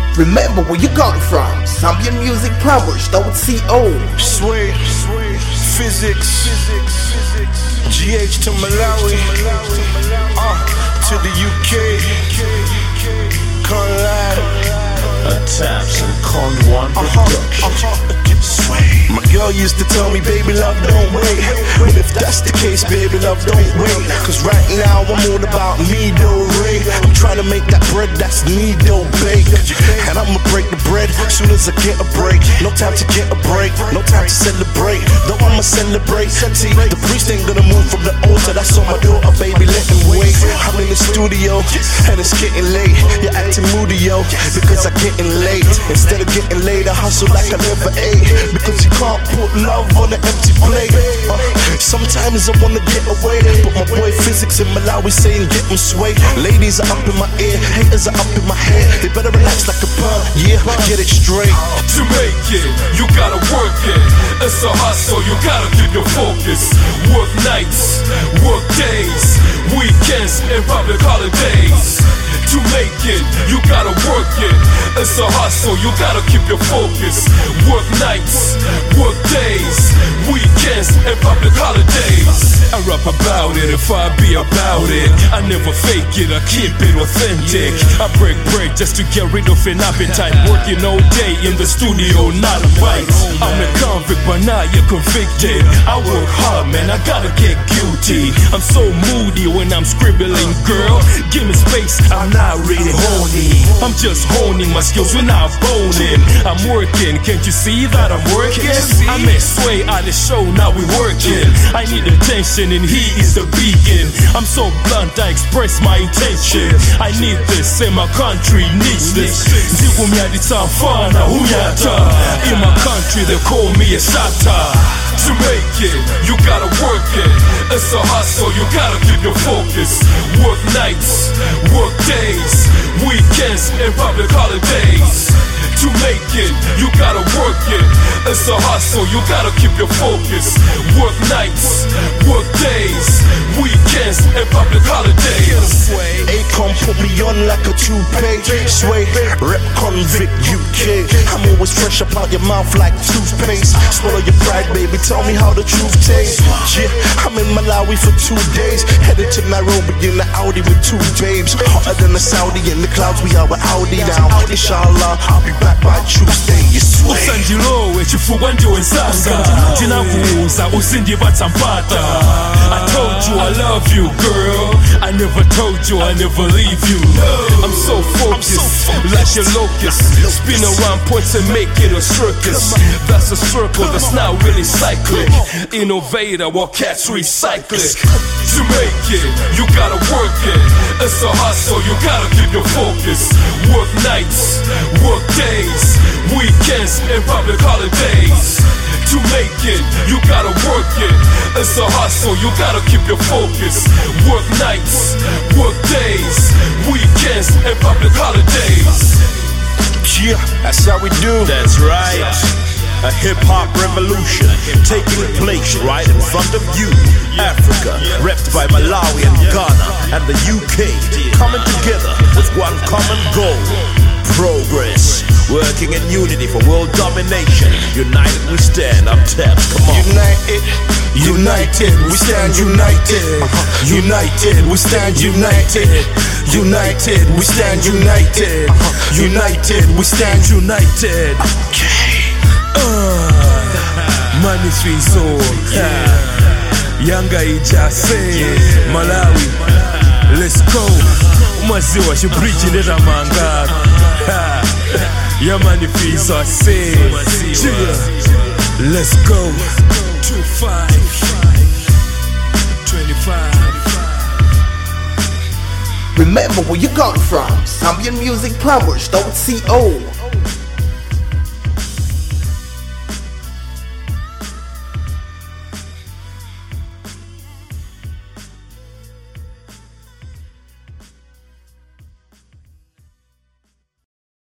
Remember where you got it from. Zambian Music Powers, .co. Sway, physics, GH to Malawi, to the UK, Conlad. Attacks and Con One Production. My girl used to tell me, baby love, don't wait. But if that's the case, baby love, don't wait. Cause right now I'm all about me, don't rate. I'm trying to make that bread that's me, don't bake. And I'ma break the bread soon as I get a break. No time to get a break, no time to celebrate. Though I'ma celebrate. See, the priest ain't gonna move from the altar. That's on my daughter, baby, let him wait. I'm in the studio and it's getting late. You're acting moody, yo, because I'm getting late. Instead of getting late, I hustle like I never ate. Because you can't put love on an empty plate. Sometimes I wanna get away, but my boy Physics in Malawi saying get them sway. Ladies are up in my ear, haters are up in my head. They better relax like a perm, yeah, get it straight. To make it, you gotta work it. It's a hustle, you gotta keep your focus. Work nights, work days, weekends and public holidays. To make it, you gotta work it. It's a hustle, you gotta keep your focus. Work nights, work days, weekends and public holidays. I rap about it if I be about it. I never fake it, I keep it authentic. I break bread just to get rid of an appetite. Working all day in the studio, not a bite. I'm a convict, but now you're convicted. I work hard, man, I gotta get guilty. I'm so moody when I'm scribbling, girl. Give me space, I'm not really horny. I'm just honing my skills when I'm boning. I'm working, can't you see that I'm working? I met Sway at the show, now we working. I need attention and he is the beacon. I'm so blunt, I express my intention. I need this and my country needs this. In my country they call me a shatter. To make it, you gotta work it. It's a hustle, you gotta keep your focus. Work nights, work days, weekends and public holidays. To make it, you gotta work it. It's a hustle, you gotta keep your focus. Work nights, work days, weekends and public holidays. Akon put me on like a toupee. Sway, rep convict UK. I'm always fresh up out your mouth like toothpaste. Swallow your pride, baby, tell me how the truth tastes. Yeah, I'm in Malawi for 2 days. Headed to Nairobi in the Audi with 2 babes. Hotter than the Saudi in the clouds, we are with Audi now. Inshallah, I'll be back by Tuesday. You sway. Usandilowe chifukwa ndiwenzanga ndinakuuza usindibatsa mpata. I told you I love you, girl. I never told you I never leave you. I'm so focused, like your locust. Spin around points and make it a circus. That's a circle that's not really cyclic. Innovator while cats recycle it. To make it, you gotta work it. It's a hustle, you gotta keep your focus. Work nights, work days, weekends and public holidays. To make it, you gotta work it. It's a hustle, you gotta keep your focus. Work nights, work days, weekends and public holidays. Yeah, that's how we do. That's right. A hip-hop revolution taking place right in front of you. Africa, repped by Malawi and Ghana and the UK, coming together with one common goal: progress. Working in unity for world domination. United we stand, I'm tapped, come on. United, united, we stand united. United, we stand united. United, we stand united. United, we stand united. Manifesto, Yanga Ijase, Malawi, let's go. Umaziwa shibridge neta manga. Ya manifesto, I say, let's go. 25. Remember where you got it from. Zambian Music Powers, .co.